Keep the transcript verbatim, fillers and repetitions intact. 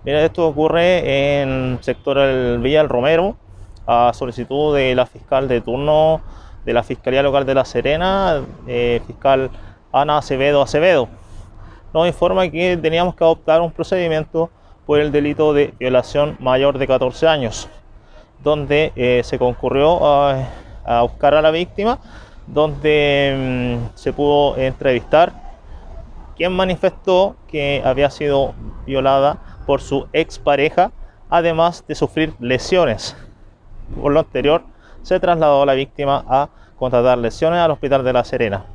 Mira, esto ocurre en el sector del Villa del Romero, a solicitud de la fiscal de turno de la Fiscalía Local de La Serena, eh, fiscal Ana Acevedo Acevedo. Nos informa que teníamos que adoptar un procedimiento por el delito de violación mayor de catorce años, donde eh, se concurrió a, a buscar a la víctima, donde mmm, se pudo entrevistar, quien manifestó que había sido violada por su expareja, además de sufrir lesiones. Por lo anterior, se trasladó a la víctima a contratar lesiones al Hospital de La Serena.